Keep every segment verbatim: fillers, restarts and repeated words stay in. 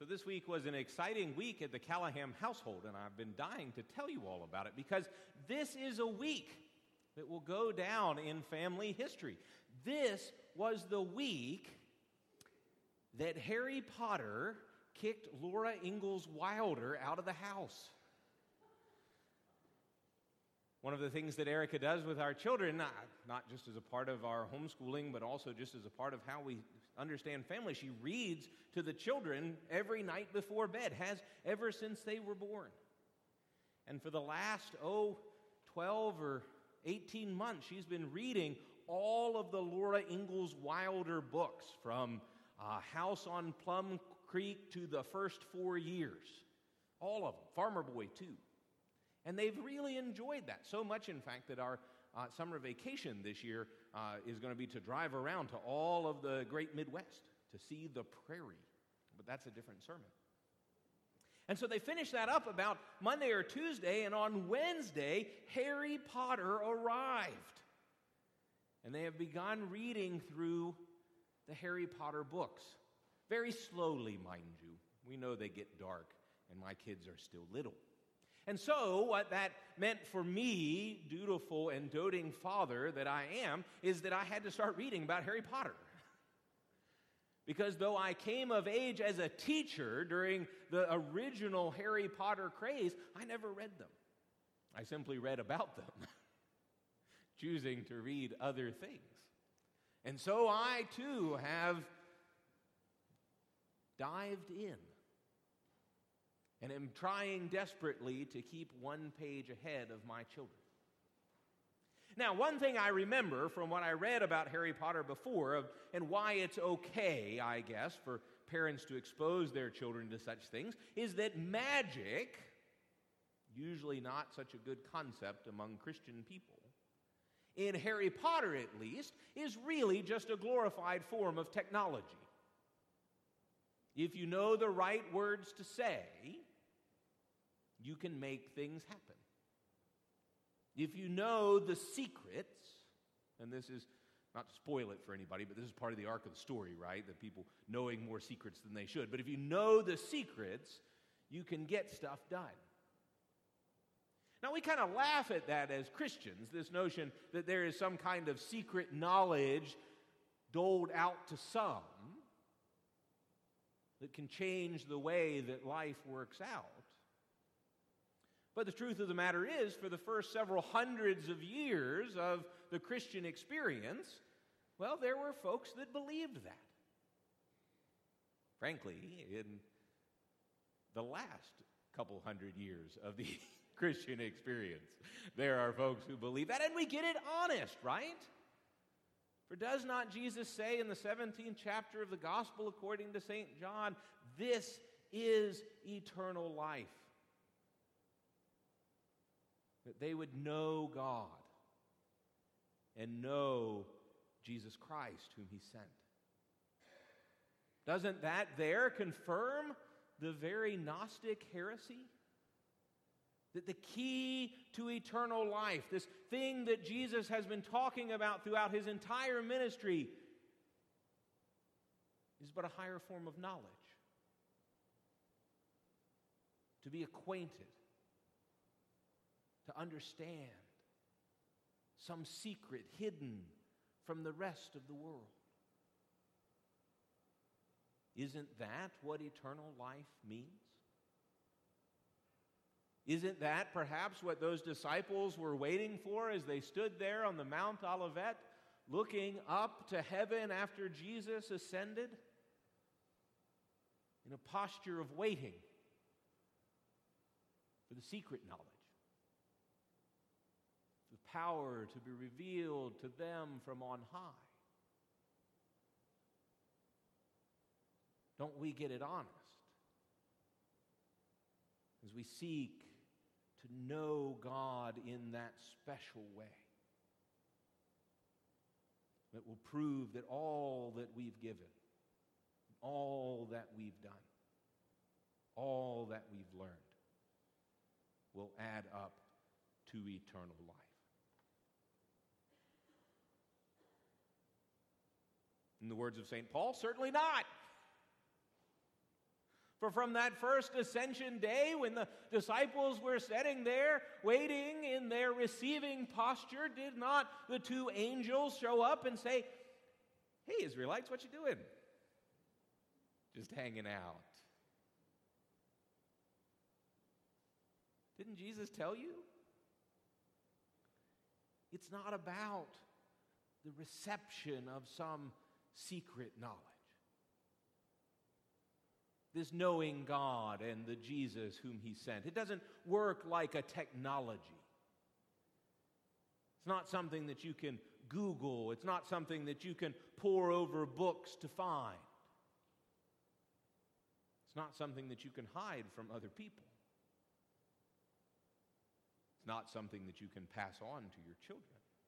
So this week was an exciting week at the Callahan household, and I've been dying to tell you all about it because this is a week that will go down in family history. This was the week that Harry Potter kicked Laura Ingalls Wilder out of the house. One of the things that Erica does with our children, not, not just as a part of our homeschooling, but also just as a part of how we understand family, she reads to the children every night before bed, has ever since they were born. And for the last, oh, twelve or eighteen months, she's been reading all of the Laura Ingalls Wilder books, from uh, House on Plum Creek to the first four years. All of them. Farmer Boy, too. And they've really enjoyed that. So much, in fact, that our uh, summer vacation this year uh, is going to be to drive around to all of the great Midwest to see the prairie. But that's a different sermon. And so they finished that up about Monday or Tuesday, and on Wednesday, Harry Potter arrived. And they have begun reading through the Harry Potter books. Very slowly, mind you. We know they get dark, and my kids are still little. And so what that meant for me, dutiful and doting father that I am, is that I had to start reading about Harry Potter. Because though I came of age as a teacher during the original Harry Potter craze, I never read them. I simply read about them, choosing to read other things. And so I, too, have dived in and am trying desperately to keep one page ahead of my children. Now, one thing I remember from what I read about Harry Potter before, of, and why it's okay, I guess, for parents to expose their children to such things, is that magic, usually not such a good concept among Christian people, in Harry Potter at least, is really just a glorified form of technology. If you know the right words to say, you can make things happen. If you know the secrets, and this is, not to spoil it for anybody, but this is part of the arc of the story, right? The people knowing more secrets than they should. But if you know the secrets, you can get stuff done. Now, we kind of laugh at that as Christians, this notion that there is some kind of secret knowledge doled out to some that can change the way that life works out. But the truth of the matter is, for the first several hundreds of years of the Christian experience, well, there were folks that believed that. Frankly, in the last couple hundred years of the Christian experience, there are folks who believe that, and we get it honest, right? For does not Jesus say in the seventeenth chapter of the Gospel according to Saint John, this is eternal life? That they would know God and know Jesus Christ whom he sent. Doesn't that there confirm the very Gnostic heresy? That the key to eternal life, this thing that Jesus has been talking about throughout his entire ministry, is but a higher form of knowledge. To be acquainted, to understand some secret hidden from the rest of the world. Isn't that what eternal life means? Isn't that perhaps what those disciples were waiting for as they stood there on the Mount Olivet, looking up to heaven after Jesus ascended? In a posture of waiting for the secret knowledge. The power to be revealed to them from on high. Don't we get it honest as we seek to know God in that special way that will prove that all that we've given, all that we've done, all that we've learned will add up to eternal life? In the words of Saint Paul, certainly not. For from that first ascension day, when the disciples were sitting there waiting in their receiving posture, did not the two angels show up and say, "Hey, Israelites, what you doing?" "Just hanging out." Didn't Jesus tell you? It's not about the reception of some secret knowledge. This knowing God and the Jesus whom he sent. It doesn't work like a technology. It's not something that you can Google. It's not something that you can pore over books to find. It's not something that you can hide from other people. It's not something that you can pass on to your children.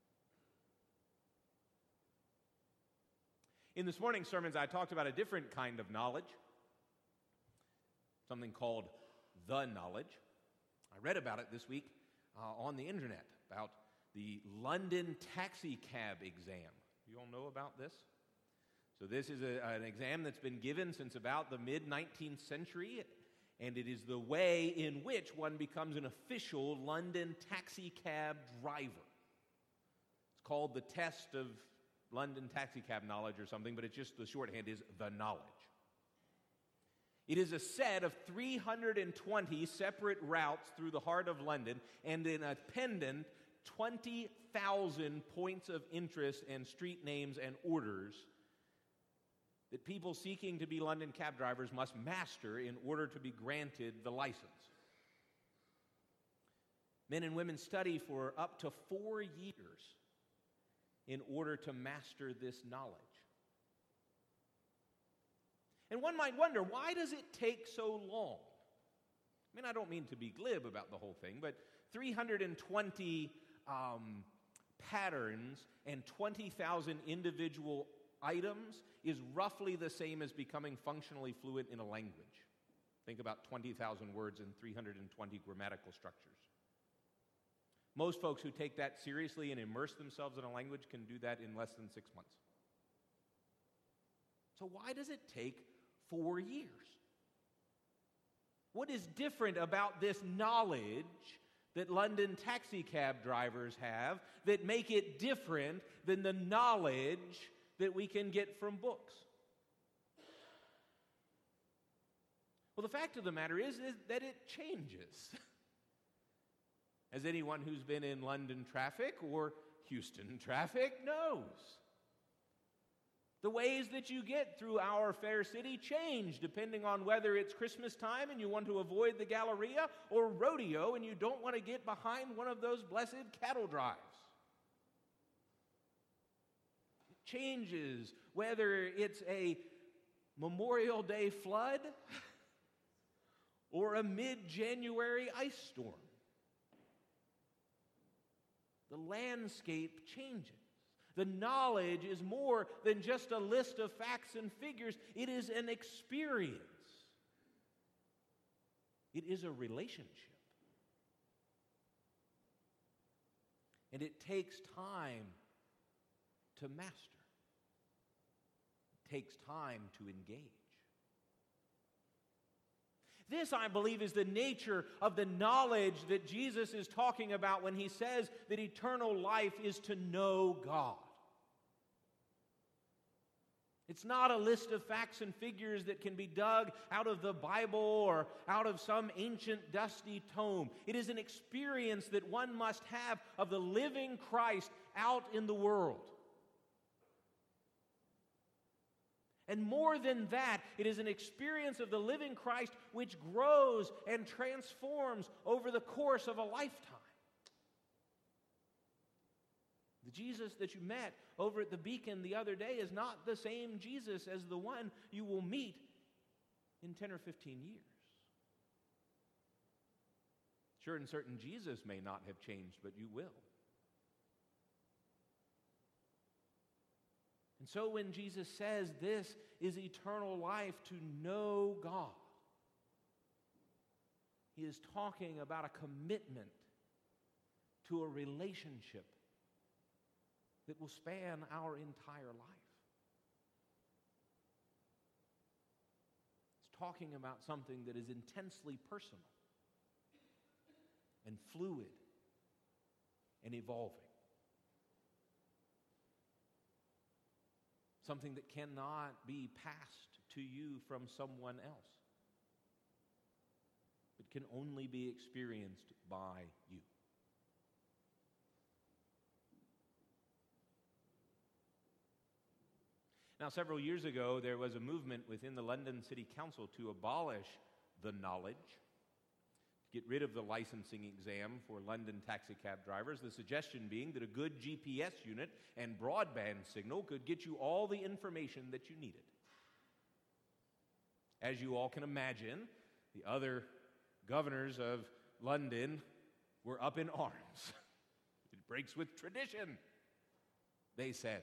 In this morning's sermons, I talked about a different kind of knowledge, something called the knowledge. I read about it this week uh, on the internet, about the London taxi cab exam. You all know about this? So this is a, an exam that's been given since about the mid-nineteenth century, and it is the way in which one becomes an official London taxi cab driver. It's called the test of London taxi cab knowledge or something, but it's just the shorthand is the knowledge. It is a set of three hundred twenty separate routes through the heart of London and an attendant twenty thousand points of interest and street names and orders that people seeking to be London cab drivers must master in order to be granted the license. Men and women study for up to four years in order to master this knowledge. And one might wonder, why does it take so long? I mean, I don't mean to be glib about the whole thing, but three hundred twenty um, patterns and twenty thousand individual items is roughly the same as becoming functionally fluent in a language. Think about twenty thousand words and three hundred twenty grammatical structures. Most folks who take that seriously and immerse themselves in a language can do that in less than six months. So why does it take four years? What is different about this knowledge that London taxi cab drivers have that make it different than the knowledge that we can get from books? Well, the fact of the matter is, is that it changes. As anyone who's been in London traffic or Houston traffic knows. The ways that you get through our fair city change depending on whether it's Christmas time and you want to avoid the Galleria, or rodeo and you don't want to get behind one of those blessed cattle drives. It changes whether it's a Memorial Day flood or a mid-January ice storm. The landscape changes. The knowledge is more than just a list of facts and figures. It is an experience. It is a relationship. And it takes time to master. It takes time to engage. This, I believe, is the nature of the knowledge that Jesus is talking about when he says that eternal life is to know God. It's not a list of facts and figures that can be dug out of the Bible or out of some ancient dusty tome. It is an experience that one must have of the living Christ out in the world. And more than that, it is an experience of the living Christ which grows and transforms over the course of a lifetime. The Jesus that you met over at the Beacon the other day is not the same Jesus as the one you will meet in ten or fifteen years. Sure and certain Jesus may not have changed, but you will. And so when Jesus says this is eternal life, to know God, he is talking about a commitment to a relationship that will span our entire life. He's talking about something that is intensely personal and fluid and evolving. Something that cannot be passed to you from someone else. It can only be experienced by you. Now, several years ago, there was a movement within the London City Council to abolish the knowledge, to get rid of the licensing exam for London taxicab drivers, the suggestion being that a good G P S unit and broadband signal could get you all the information that you needed. As you all can imagine, the other governors of London were up in arms. It breaks with tradition, they said.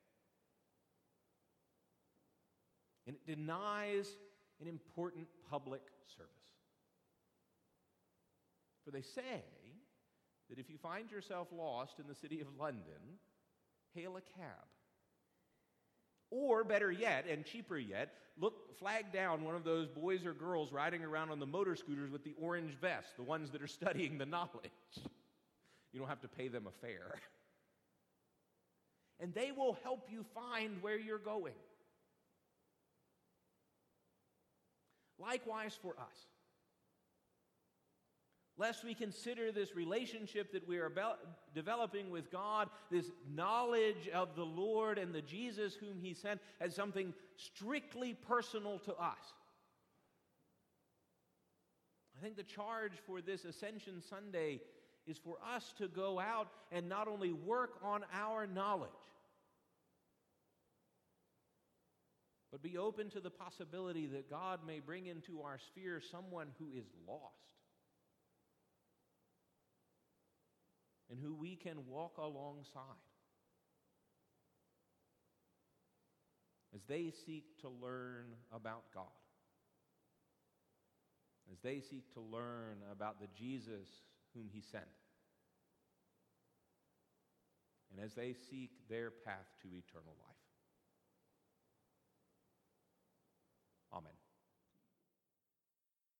And it denies an important public service. For they say that if you find yourself lost in the city of London, hail a cab. Or better yet, and cheaper yet, look, flag down one of those boys or girls riding around on the motor scooters with the orange vest, the ones that are studying the knowledge. You don't have to pay them a fare. And they will help you find where you're going. Likewise for us. Lest we consider this relationship that we are about developing with God, this knowledge of the Lord and the Jesus whom He sent, as something strictly personal to us. I think the charge for this Ascension Sunday is for us to go out and not only work on our knowledge, but be open to the possibility that God may bring into our sphere someone who is lost and who we can walk alongside as they seek to learn about God, as they seek to learn about the Jesus whom He sent, and as they seek their path to eternal life.